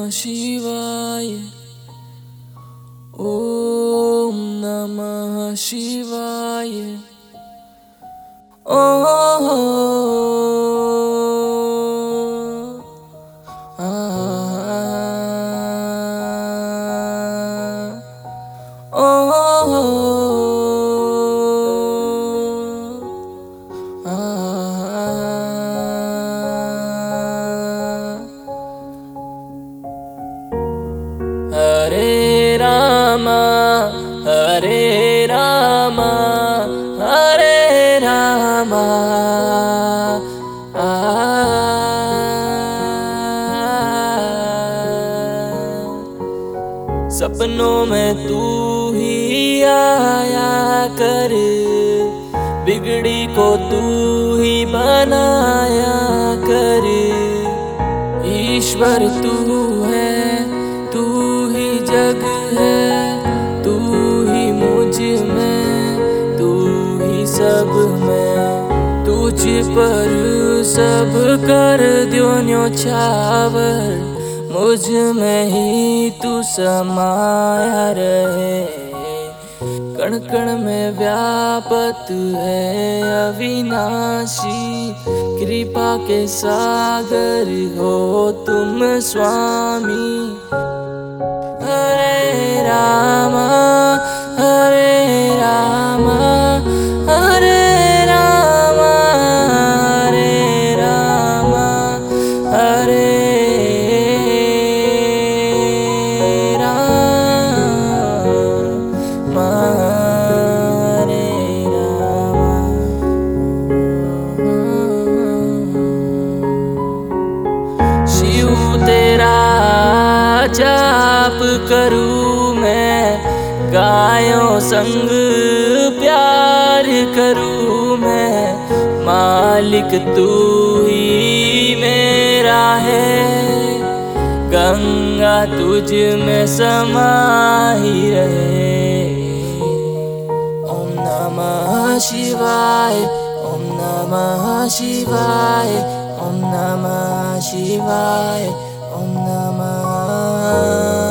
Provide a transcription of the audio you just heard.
शिवाय। ओम नमः शिवाय। हरे रामा हरे रामा हरे रामा। सपनों में तू ही आया कर, बिगड़ी को तू ही बनाया कर। ईश्वर तू है, तू ही जग है, तू ही मुझ में, तू ही सब में। तुझ पर सब कर द्यो न्योछावर, मुझ में ही तू समाया रहे। कण कण में व्यापत है अविनाशी, कृपा के सागर हो तुम स्वामी। हरे रामा हरे रामा हरे रामा हरे रामा हरे तेरा जाप करूं मैं, गायों संग प्यार करूं मैं। मालिक तू ही मेरा है, गंगा तुझ में समाई रहे। ओम नमः शिवाय ओम नमः शिवाय ओम नमः शिवाय ओम नमः